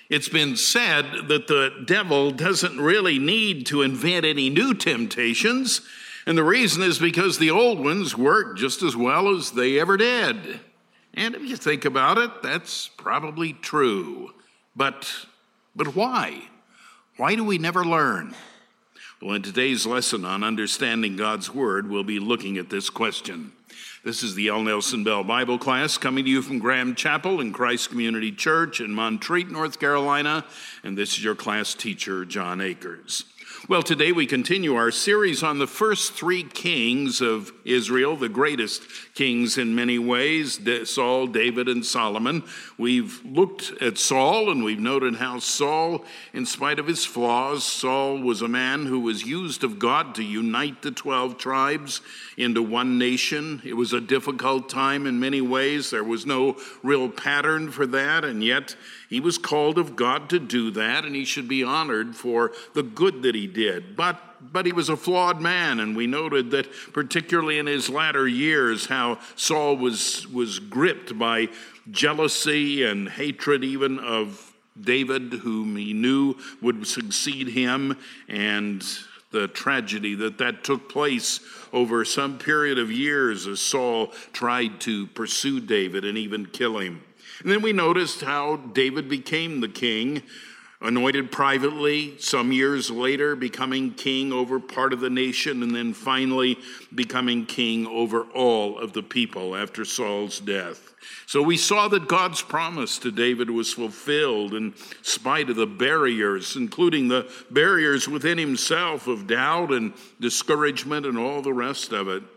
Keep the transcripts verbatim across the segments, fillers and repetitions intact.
It's been said that the devil doesn't really need to invent any new temptations, and the reason is because the old ones work just as well as they ever did. And if you think about it, that's probably true. But, but why? Why do we never learn? Well, in today's lesson on understanding God's Word, we'll be looking at this question. This is the L. Nelson Bell Bible class coming to you from Graham Chapel in Christ Community Church in Montreat, North Carolina, and this is your class teacher, John Akers. Well, today we continue our series on the first three kings of Israel, the greatest kings in many ways, Saul, David, and Solomon. We've looked at Saul, and we've noted how Saul, in spite of his flaws, Saul was a man who was used of God to unite the twelve tribes into one nation. It was a difficult time in many ways. There was no real pattern for that, and yet he was called of God to do that, and he should be honored for the good that he did. But but he was a flawed man, and we noted that particularly in his latter years, how Saul was, was gripped by jealousy and hatred even of David, whom he knew would succeed him, and the tragedy that that took place over some period of years as Saul tried to pursue David and even kill him. And then we noticed how David became the king, anointed privately, some years later becoming king over part of the nation, and then finally becoming king over all of the people after Saul's death. So we saw that God's promise to David was fulfilled in spite of the barriers, including the barriers within himself of doubt and discouragement and all the rest of it.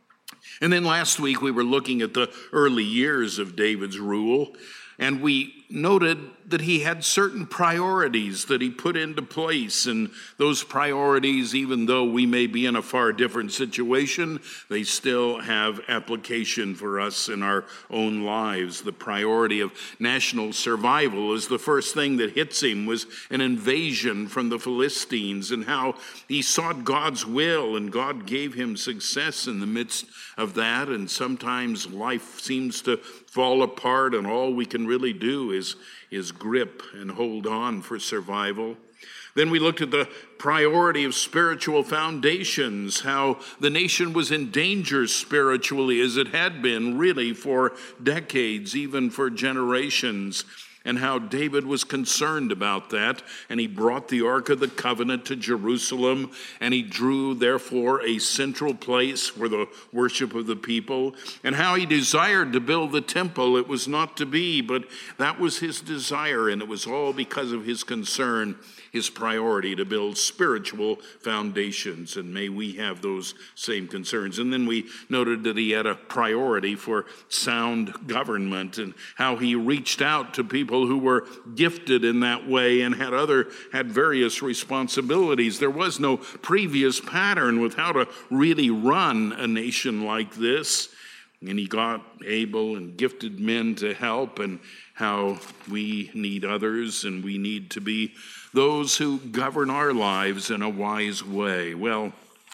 And then last week we were looking at the early years of David's rule, and we noted that he had certain priorities that he put into place, and those priorities, even though we may be in a far different situation, they still have application for us in our own lives. The priority of national survival is the first thing that hits him was an invasion from the Philistines, and how he sought God's will, and God gave him success in the midst of that. And sometimes life seems to fall apart, and all we can really do is, is grip and hold on for survival. Then we looked at the priority of spiritual foundations, how the nation was in danger spiritually as it had been really for decades, even for generations, and how David was concerned about that, and he brought the Ark of the Covenant to Jerusalem, and he drew, therefore, a central place for the worship of the people, and how he desired to build the temple. It was not to be, but that was his desire, and it was all because of his concern, his priority to build spiritual foundations, and may we have those same concerns. And then we noted that he had a priority for sound government, and how he reached out to people who were gifted in that way and had other had various responsibilities. There was no previous pattern with how to really run a nation like this, and he got able and gifted men to help, and how we need others, and we need to be those who govern our lives in a wise way. Well,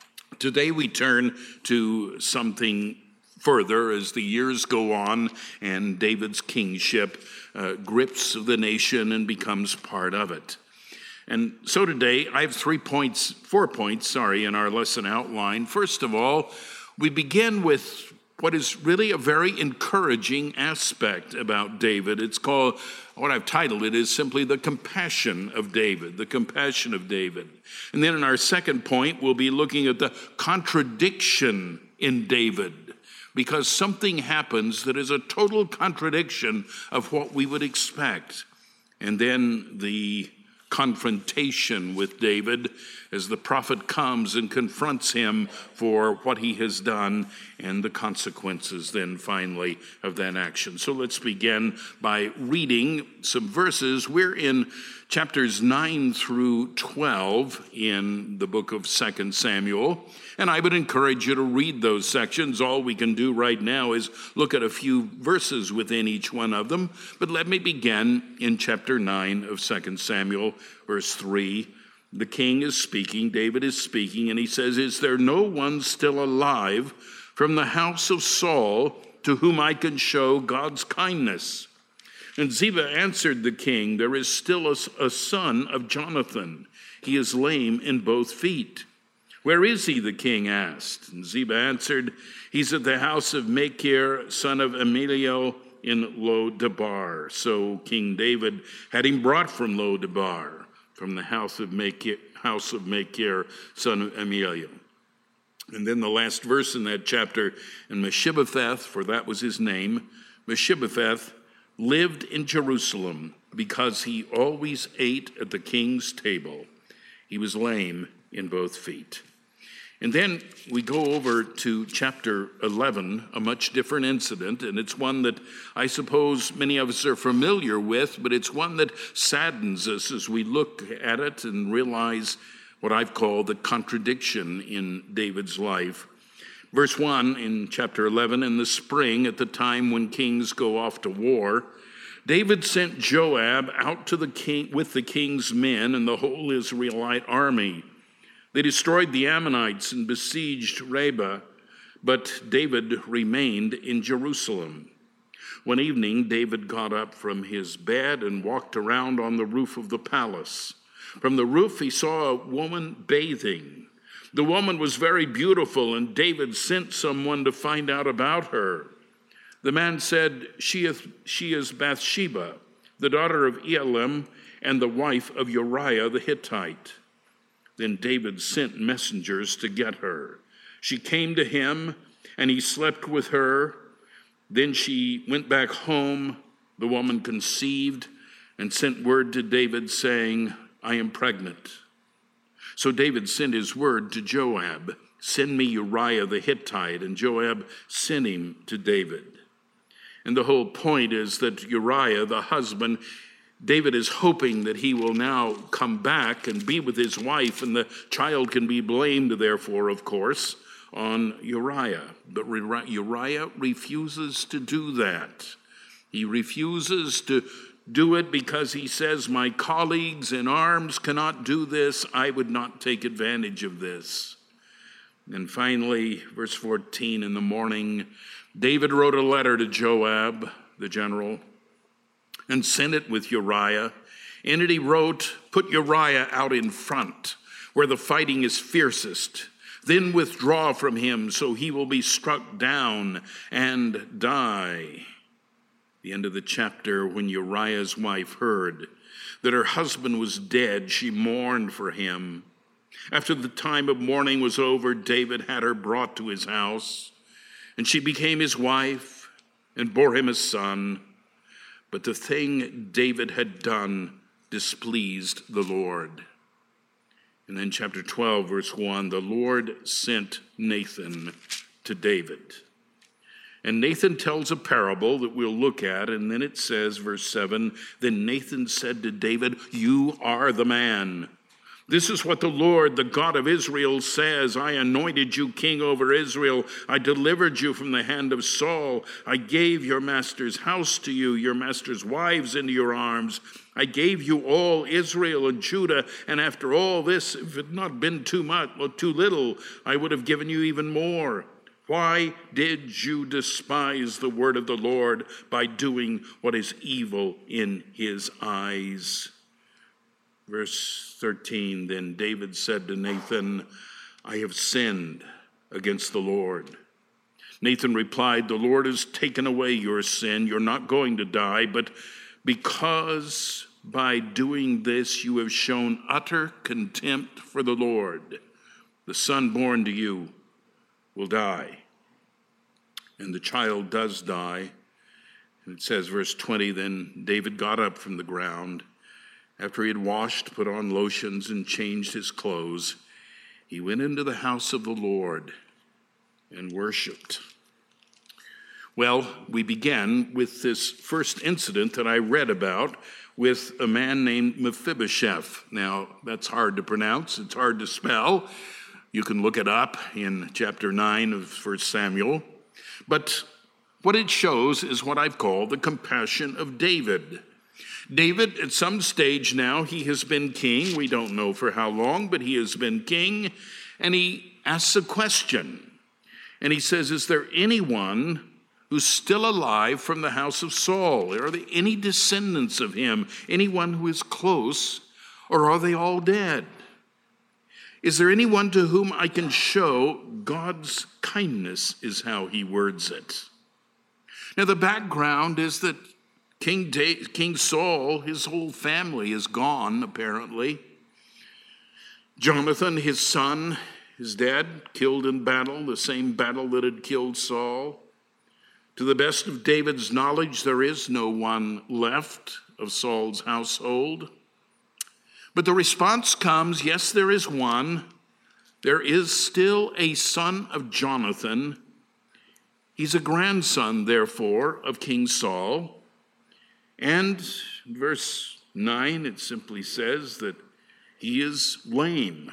today we turn to something further as the years go on and David's kingship uh, grips the nation and becomes part of it. And so today I have three points, four points, sorry, in our lesson outline. First of all, we begin with what is really a very encouraging aspect about David. It's called, what I've titled it is simply the compassion of David, the compassion of David. And then in our second point, we'll be looking at the contradiction in David, because something happens that is a total contradiction of what we would expect. And then the confrontation with David as the prophet comes and confronts him for what he has done and the consequences then finally of that action. So let's begin by reading some verses. We're in chapters nine through twelve in the book of Second Samuel, and I would encourage you to read those sections. All we can do right now is look at a few verses within each one of them, but let me begin in chapter nine of Second Samuel, verse three. The king is speaking, David is speaking, and he says, "Is there no one still alive from the house of Saul to whom I can show God's kindness?" And Ziba answered the king, "There is still a, a son of Jonathan. He is lame in both feet." "Where is he?" the king asked. And Ziba answered, "He's at the house of Machir, son of Ammiel, in Lo-debar." So King David had him brought from Lo-debar, from the house of Machir, house of Machir, son of Ammiel. And then the last verse in that chapter, and Mephibosheth, for that was his name, Mephibosheth lived in Jerusalem because he always ate at the king's table. He was lame in both feet. And then we go over to chapter eleven, a much different incident, and it's one that I suppose many of us are familiar with, but it's one that saddens us as we look at it and realize what I've called the contradiction in David's life. Verse one in chapter eleven, "In the spring, at the time when kings go off to war, David sent Joab out to the king with the king's men and the whole Israelite army. They destroyed the Ammonites and besieged Rabbah, but David remained in Jerusalem. One evening, David got up from his bed and walked around on the roof of the palace. From the roof, he saw a woman bathing. The woman was very beautiful, and David sent someone to find out about her. The man said, she is, she is Bathsheba, the daughter of Eliam, and the wife of Uriah the Hittite. Then David sent messengers to get her. She came to him, and he slept with her. Then she went back home. The woman conceived and sent word to David, saying, 'I am pregnant.' So David sent his word to Joab, 'Send me Uriah the Hittite.' And Joab sent him to David." And the whole point is that Uriah, the husband, David is hoping that he will now come back and be with his wife, and the child can be blamed, therefore, of course, on Uriah. But Uriah refuses to do that. He refuses to do it because he says, "My colleagues in arms cannot do this. I would not take advantage of this." And finally, verse fourteen, "In the morning, David wrote a letter to Joab, the general, and sent it with Uriah. In it he wrote, 'Put Uriah out in front, where the fighting is fiercest. Then withdraw from him, so he will be struck down and die.'" The end of the chapter, when Uriah's wife heard that her husband was dead, she mourned for him. After the time of mourning was over, David had her brought to his house, and she became his wife and bore him a son. But the thing David had done displeased the Lord. And then chapter twelve, verse one, "The Lord sent Nathan to David." And Nathan tells a parable that we'll look at, and then it says, verse seven, "Then Nathan said to David, 'You are the man. This is what the Lord, the God of Israel, says. I anointed you king over Israel. I delivered you from the hand of Saul. I gave your master's house to you, your master's wives into your arms. I gave you all Israel and Judah. And after all this, if it had not been too much or too little, I would have given you even more. Why did you despise the word of the Lord by doing what is evil in his eyes?'" Verse thirteen, "Then David said to Nathan, 'I have sinned against the Lord.' Nathan replied, 'The Lord has taken away your sin. You're not going to die, but because by doing this you have shown utter contempt for the Lord, the son born to you will die.' And the child does die. And it says, verse twenty, "Then David got up from the ground. After he had washed, put on lotions, and changed his clothes, he went into the house of the Lord and worshiped." Well, we begin with this first incident that I read about with a man named Mephibosheth. Now, that's hard to pronounce. It's hard to spell. You can look it up in chapter nine of First Samuel. But what it shows is what I've called the compassion of David. David, at some stage now, he has been king. We don't know for how long, but he has been king. And he asks a question. And he says, "Is there anyone who's still alive from the house of Saul? Are there any descendants of him, anyone who is close, or are they all dead? Is there anyone to whom I can show God's kindness," is how he words it. Now, the background is that King, da- King Saul, his whole family is gone, apparently. Jonathan, his son, is dead, killed in battle, the same battle that had killed Saul. To the best of David's knowledge, there is no one left of Saul's household. But the response comes, yes, there is one. There is still a son of Jonathan. He's a grandson, therefore, of King Saul. And in verse nine, it simply says that he is lame.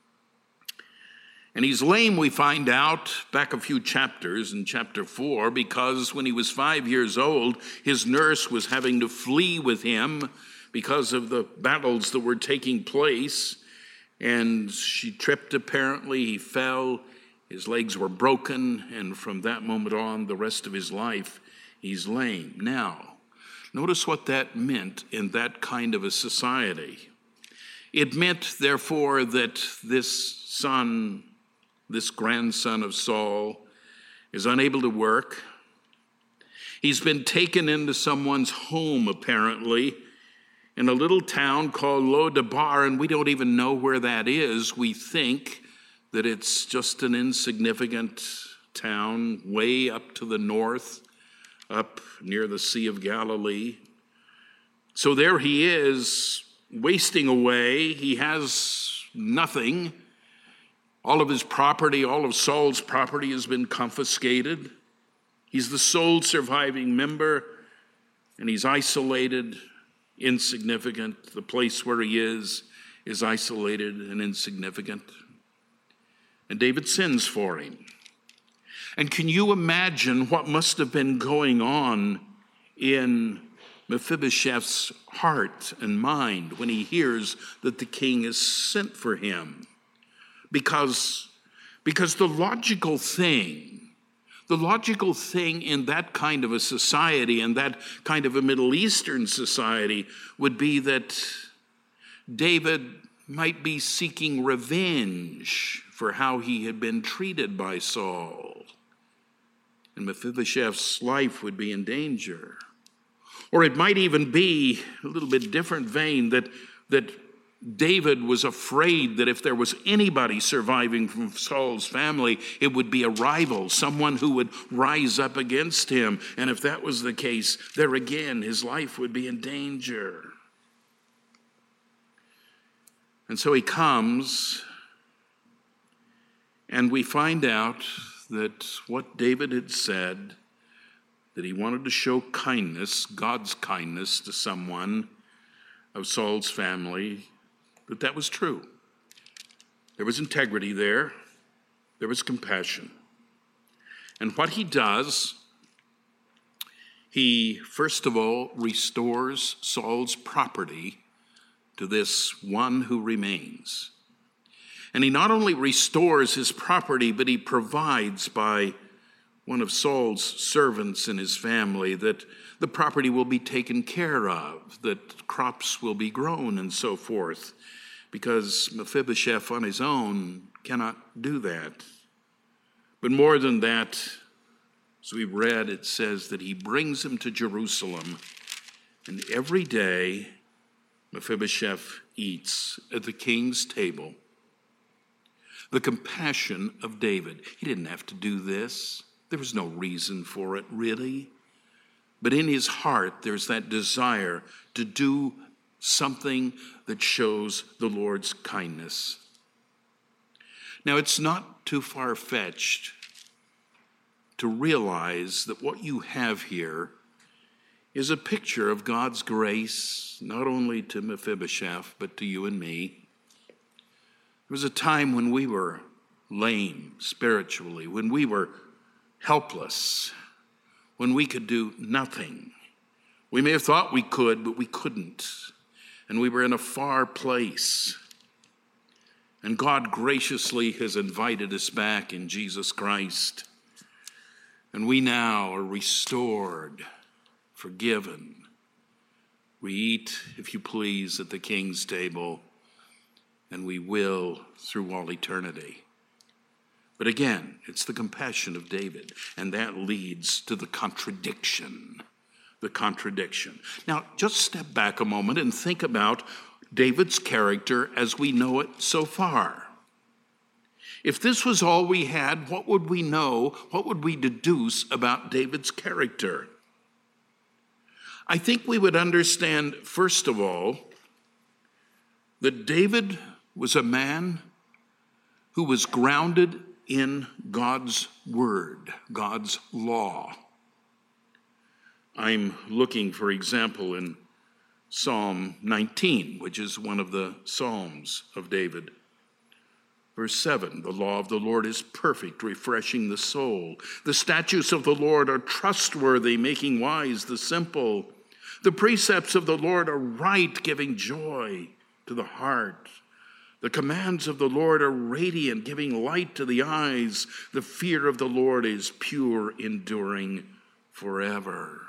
And he's lame, we find out, back a few chapters, in chapter four, because when he was five years old, his nurse was having to flee with him because of the battles that were taking place. And she tripped, apparently. He fell. His legs were broken. And from that moment on, the rest of his life, he's lame. Now, notice what that meant in that kind of a society. It meant, therefore, that this son, this grandson of Saul, is unable to work. He's been taken into someone's home, apparently, in a little town called Lo-debar, and we don't even know where that is. We think that it's just an insignificant town way up to the north, up near the Sea of Galilee. So there he is, wasting away. He has nothing. All of his property, all of Saul's property has been confiscated. He's the sole surviving member, and he's isolated, insignificant. The place where he is is isolated and insignificant. And David sends for him. And can you imagine what must have been going on in Mephibosheth's heart and mind when he hears that the king has sent for him? Because, because the logical thing, the logical thing in that kind of a society, and that kind of a Middle Eastern society, would be that David might be seeking revenge for how he had been treated by Saul. And Mephibosheth's life would be in danger. Or it might even be a little bit different vein that, that David was afraid that if there was anybody surviving from Saul's family, it would be a rival, someone who would rise up against him. And if that was the case, there again, his life would be in danger. And so he comes, and we find out that what David had said, that he wanted to show kindness, God's kindness to someone of Saul's family, that that was true. There was integrity there. There was compassion. And what he does, he first of all restores Saul's property to this one who remains. And he not only restores his property, but he provides by one of Saul's servants in his family that the property will be taken care of, that crops will be grown and so forth, because Mephibosheth on his own cannot do that. But more than that, as we read, it says that he brings him to Jerusalem, and every day Mephibosheth eats at the king's table. The compassion of David. He didn't have to do this. There was no reason for it, really. But in his heart, there's that desire to do something that shows the Lord's kindness. Now, it's not too far-fetched to realize that what you have here is a picture of God's grace, not only to Mephibosheth, but to you and me. There was a time when we were lame spiritually, when we were helpless, when we could do nothing. We may have thought we could, but we couldn't. And we were in a far place. And God graciously has invited us back in Jesus Christ. And we now are restored, forgiven. We eat, if you please, at the King's table, and we will through all eternity. But again, it's the compassion of David, and that leads to the contradiction. The contradiction. Now, just step back a moment and think about David's character as we know it so far. If this was all we had, what would we know? What would we deduce about David's character? I think we would understand, first of all, that David was a man who was grounded in God's word, God's law. I'm looking, for example, in Psalm nineteen, which is one of the Psalms of David. Verse seven, the law of the Lord is perfect, refreshing the soul. The statutes of the Lord are trustworthy, making wise the simple. The precepts of the Lord are right, giving joy to the heart. The commands of the Lord are radiant, giving light to the eyes. The fear of the Lord is pure, enduring forever.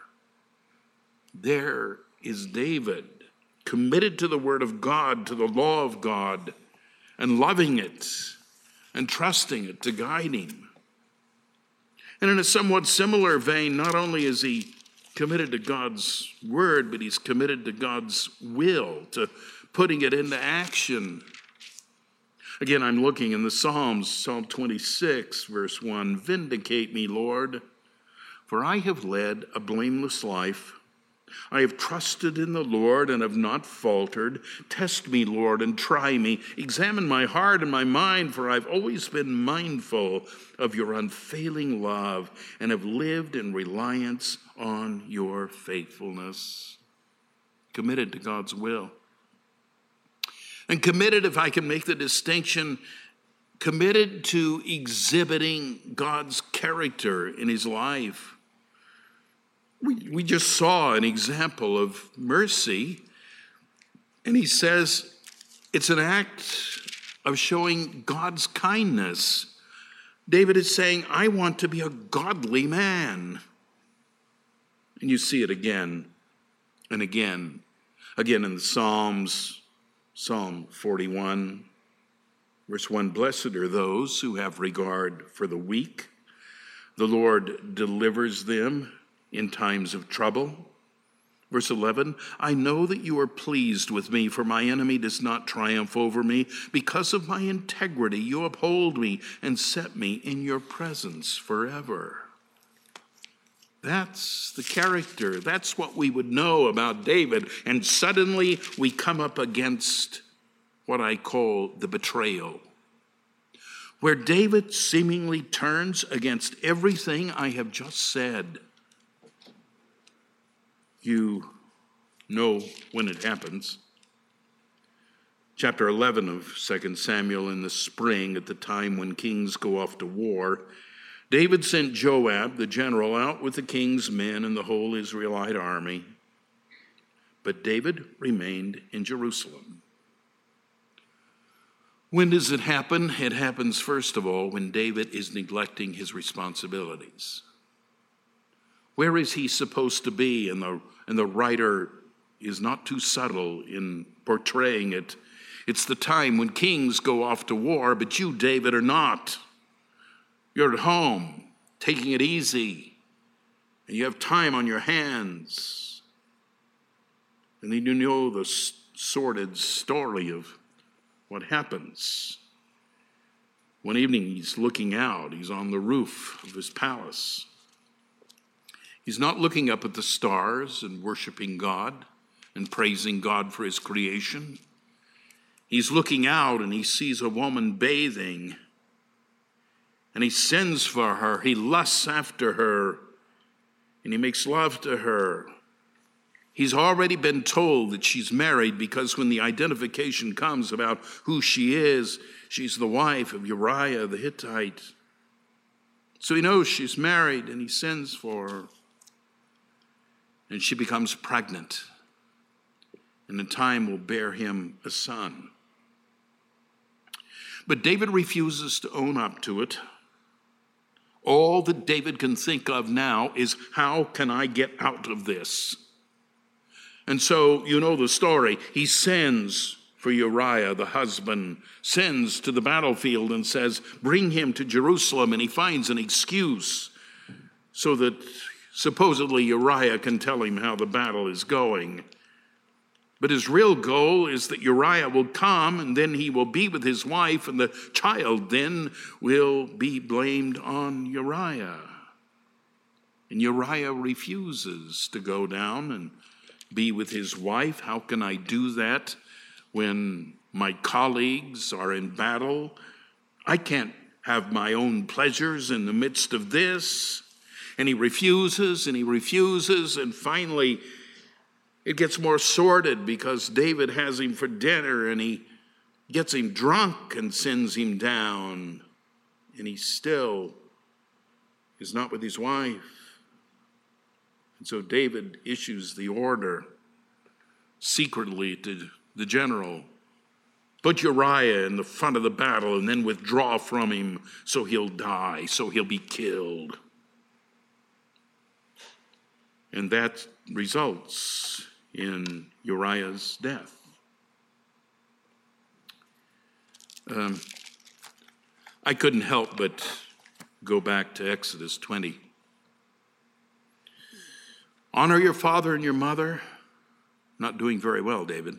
There is David, committed to the word of God, to the law of God, and loving it and trusting it to guide him. And in a somewhat similar vein, not only is he committed to God's word, but he's committed to God's will, to putting it into action. Again, I'm looking in the Psalms, Psalm twenty-six, verse one, vindicate me, Lord, for I have led a blameless life. I have trusted in the Lord and have not faltered. Test me, Lord, and try me. Examine my heart and my mind, for I've always been mindful of your unfailing love and have lived in reliance on your faithfulness. Committed to God's will. And committed, if I can make the distinction, committed to exhibiting God's character in his life. We, we just saw an example of mercy, and he says it's an act of showing God's kindness. David is saying, I want to be a godly man. And you see it again and again. Again in the Psalms, Psalm forty-one, verse one, blessed are those who have regard for the weak. The Lord delivers them in times of trouble. Verse eleven, I know that you are pleased with me, for my enemy does not triumph over me. Because of my integrity, you uphold me and set me in your presence forever. That's the character. That's what we would know about David. And suddenly we come up against what I call the betrayal, where David seemingly turns against everything I have just said. You know when it happens. Chapter eleven of Second Samuel, in the spring, at the time when kings go off to war, David sent Joab, the general, out with the king's men and the whole Israelite army. But David remained in Jerusalem. When does it happen? It happens, first of all, when David is neglecting his responsibilities. Where is he supposed to be? And the, and the writer is not too subtle in portraying it. It's the time when kings go off to war, but you, David, are not. You're at home, taking it easy, and you have time on your hands. And then you know the sordid story of what happens. One evening he's looking out, he's on the roof of his palace. He's not looking up at the stars and worshiping God and praising God for his creation. He's looking out and he sees a woman bathing, and he sends for her. He lusts after her, and he makes love to her. He's already been told that she's married, because when the identification comes about who she is, she's the wife of Uriah the Hittite. So he knows she's married, and he sends for her. And she becomes pregnant, and in time will bear him a son. But David refuses to own up to it. All that David can think of now is, how can I get out of this? And so, you know the story. He sends for Uriah, the husband, sends to the battlefield and says, bring him to Jerusalem, and he finds an excuse so that supposedly Uriah can tell him how the battle is going. But his real goal is that Uriah will come, and then he will be with his wife, and the child then will be blamed on Uriah. And Uriah refuses to go down and be with his wife. How can I do that when my colleagues are in battle? I can't have my own pleasures in the midst of this. And he refuses, and he refuses, and finally it gets more sordid because David has him for dinner, and he gets him drunk and sends him down, and he still is not with his wife. And so David issues the order secretly to the general, put Uriah in the front of the battle and then withdraw from him so he'll die, so he'll be killed. And that results in Uriah's death. Um, I couldn't help but go back to Exodus twenty. Honor your father and your mother. Not doing very well, David.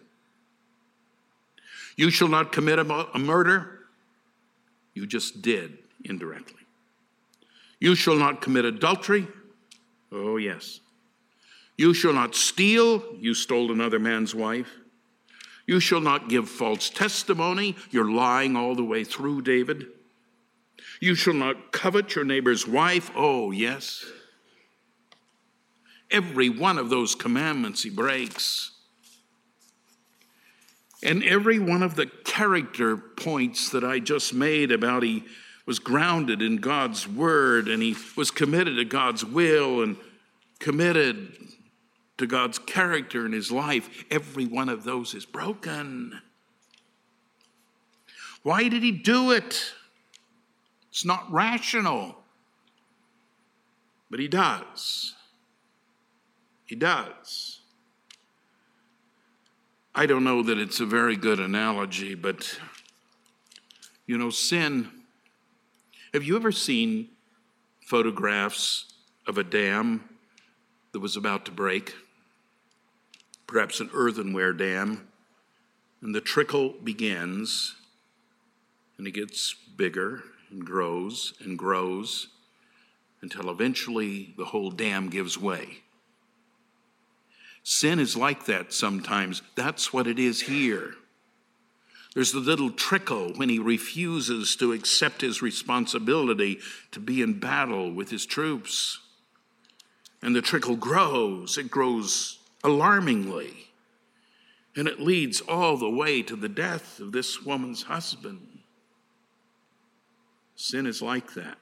You shall not commit a, a murder. You just did, indirectly. You shall not commit adultery. Oh, yes. You shall not steal. You stole another man's wife. You shall not give false testimony. You're lying all the way through, David. You shall not covet your neighbor's wife. Oh, yes. Every one of those commandments he breaks. And every one of the character points that I just made about he was grounded in God's word, and he was committed to God's will and committed to God's character in his life, every one of those is broken. Why did he do it? It's not rational. But he does. He does. I don't know that it's a very good analogy, but, you know, sin. Have you ever seen photographs of a dam that was about to break? Perhaps an earthenware dam. And the trickle begins, and it gets bigger and grows and grows until eventually the whole dam gives way. Sin is like that sometimes. That's what it is here. There's the little trickle when he refuses to accept his responsibility to be in battle with his troops. And the trickle grows. It grows alarmingly. And it leads all the way to the death of this woman's husband. Sin is like that.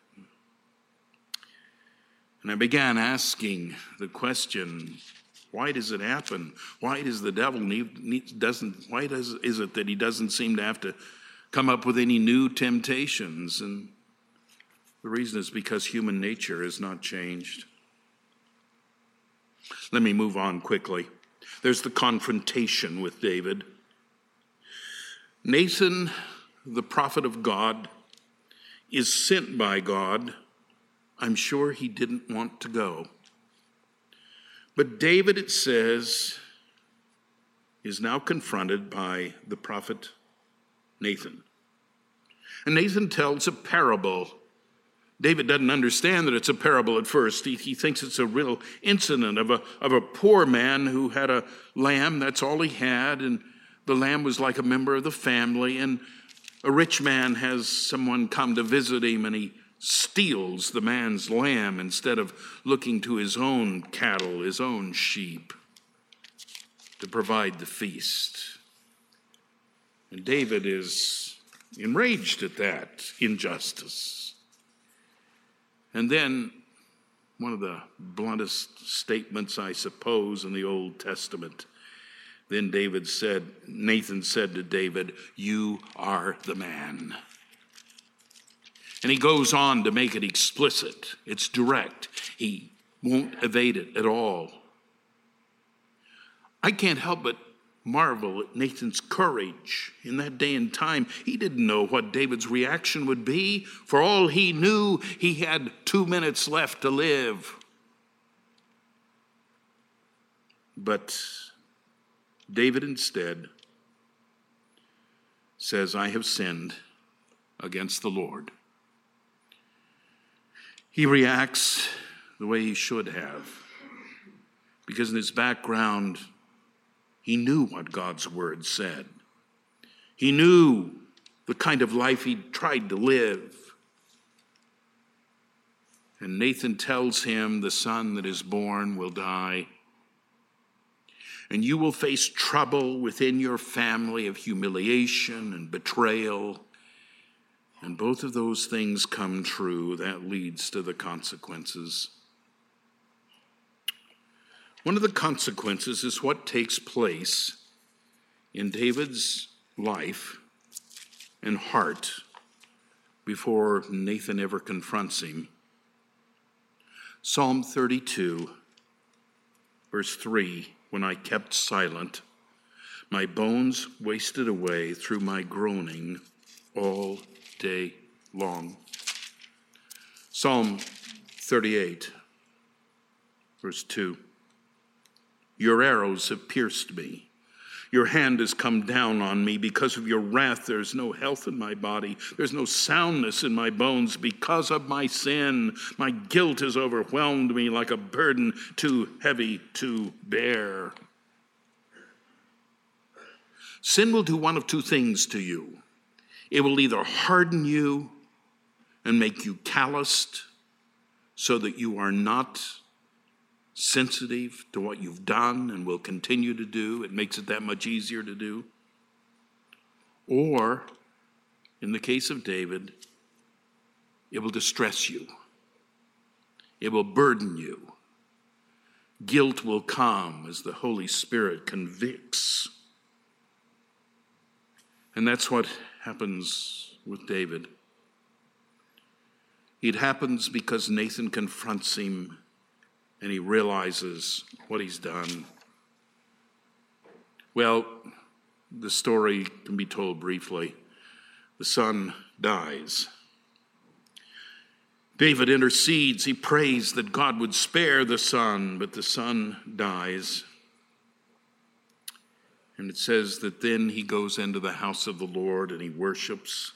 And I began asking the question, why does it happen? Why does the devil need, need, doesn't? Why does is it that he doesn't seem to have to come up with any new temptations? And the reason is because human nature has not changed. Let me move on quickly. There's the confrontation with David. Nathan, the prophet of God, is sent by God. I'm sure he didn't want to go. But David, it says, is now confronted by the prophet Nathan. And Nathan tells a parable. David doesn't understand that it's a parable at first. He, he thinks it's a real incident of a, of a poor man who had a lamb. That's all he had. And the lamb was like a member of the family. And a rich man has someone come to visit him, and he steals the man's lamb instead of looking to his own cattle, his own sheep, to provide the feast. And David is enraged at that injustice. And then one of the bluntest statements, I suppose, in the Old Testament. Then David said, Nathan said to David, "You are the man." And he goes on to make it explicit. It's direct. He won't evade it at all. I can't help but marvel at Nathan's courage in that day and time. He didn't know what David's reaction would be. For all he knew, he had two minutes left to live. But David instead says, I have sinned against the Lord. He reacts the way he should have, because in his background, he knew what God's word said. He knew the kind of life he tried to live. And Nathan tells him, the son that is born will die. And you will face trouble within your family of humiliation and betrayal. And both of those things come true. That leads to the consequences. One of the consequences is what takes place in David's life and heart before Nathan ever confronts him. Psalm thirty-two, verse three, when I kept silent, my bones wasted away through my groaning all day long. Psalm thirty-eight, verse two. Your arrows have pierced me. Your hand has come down on me. Because of your wrath, there's no health in my body. There's no soundness in my bones because of my sin. My guilt has overwhelmed me like a burden too heavy to bear. Sin will do one of two things to you. It will either harden you and make you calloused so that you are not sensitive to what you've done and will continue to do. It makes it that much easier to do. Or, in the case of David, it will distress you. It will burden you. Guilt will come as the Holy Spirit convicts. And that's what happens with David. It happens because Nathan confronts him and he realizes what he's done. Well, the story can be told briefly. The son dies. David intercedes. He prays that God would spare the son, but the son dies. And it says that then he goes into the house of the Lord and he worships.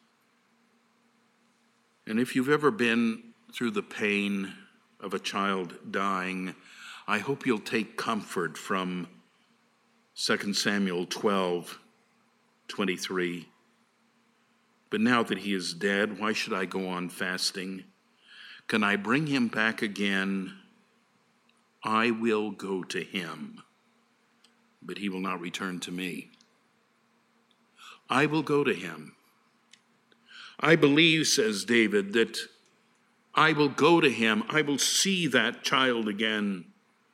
And if you've ever been through the pain of a child dying, I hope you'll take comfort from Second Samuel twelve twenty-three. But now that he is dead, why should I go on fasting? Can I bring him back again? I will go to him, but he will not return to me. I will go to him. I believe, says David, that I will go to him. I will see that child again,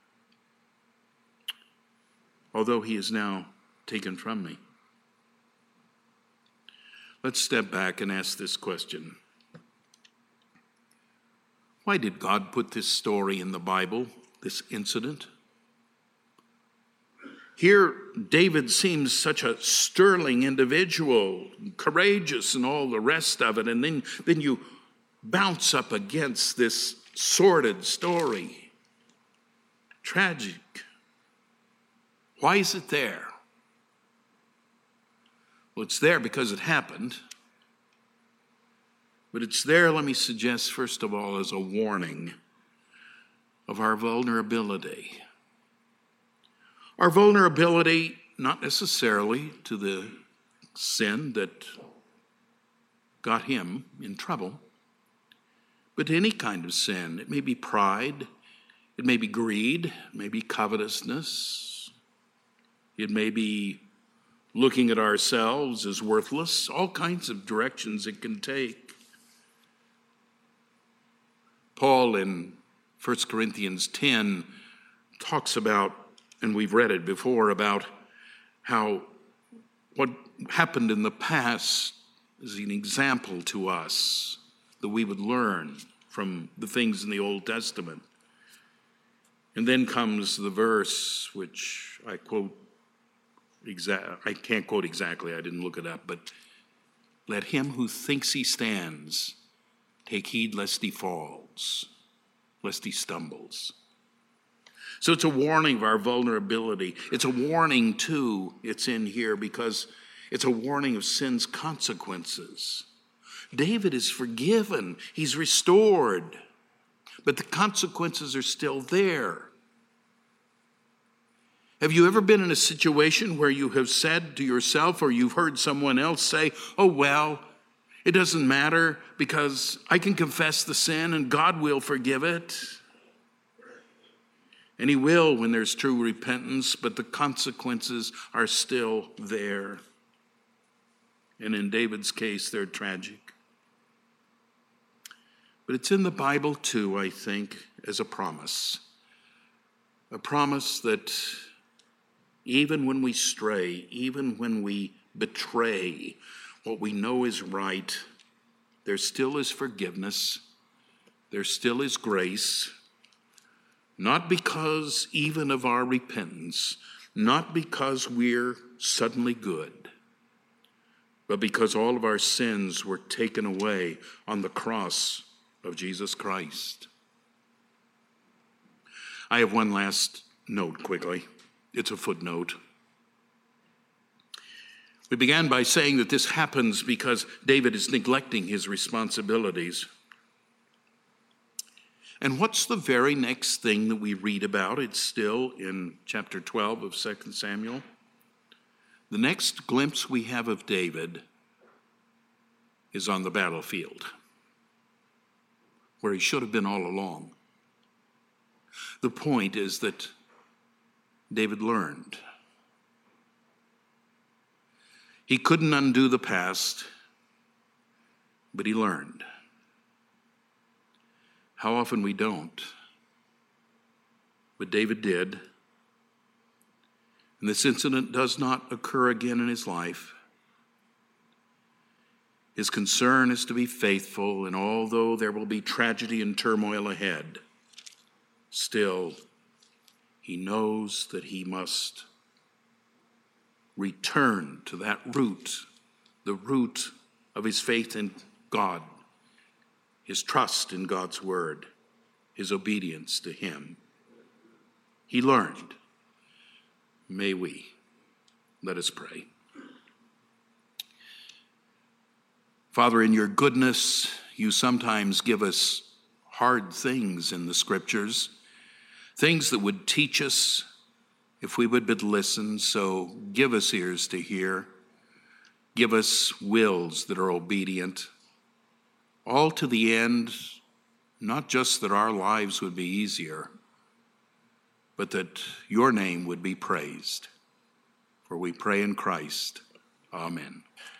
although he is now taken from me. Let's step back and ask this question. Why did God put this story in the Bible, this incident? Here, David seems such a sterling individual, courageous and all the rest of it, and then, then you bounce up against this sordid story. Tragic. Why is it there? Well, it's there because it happened. But it's there, let me suggest, first of all, as a warning of our vulnerability. Our vulnerability, not necessarily to the sin that got him in trouble, but to any kind of sin. It may be pride, it may be greed, it may be covetousness, it may be looking at ourselves as worthless, all kinds of directions it can take. Paul in First Corinthians ten talks about, and we've read it before, about how what happened in the past is an example to us that we would learn from the things in the Old Testament. And then comes the verse which I quote, exa- I can't quote exactly, I didn't look it up, but let him who thinks he stands take heed lest he falls, lest he stumbles. So it's a warning of our vulnerability. It's a warning, too, it's in here because it's a warning of sin's consequences. David is forgiven. He's restored. But the consequences are still there. Have you ever been in a situation where you have said to yourself or you've heard someone else say, oh, well, it doesn't matter because I can confess the sin and God will forgive it? And he will when there's true repentance, but the consequences are still there. And in David's case, they're tragic. But it's in the Bible too, I think, as a promise. A promise that even when we stray, even when we betray what we know is right, there still is forgiveness. There still is grace. Not because even of our repentance, not because we're suddenly good, but because all of our sins were taken away on the cross of Jesus Christ. I have one last note quickly. It's a footnote. We began by saying that this happens because David is neglecting his responsibilities. And what's the very next thing that we read about? It's still in chapter twelve of Second Samuel. The next glimpse we have of David is on the battlefield, where he should have been all along. The point is that David learned. He couldn't undo the past, but he learned. How often we don't. But David did. And this incident does not occur again in his life. His concern is to be faithful, and although there will be tragedy and turmoil ahead, still he knows that he must return to that root, the root of his faith in God, his trust in God's word, his obedience to him. He learned. May we. Let us pray. Father, in your goodness, you sometimes give us hard things in the scriptures, things that would teach us if we would but listen. So give us ears to hear. Give us wills that are obedient. All to the end, not just that our lives would be easier, but that your name would be praised. For we pray in Christ. Amen.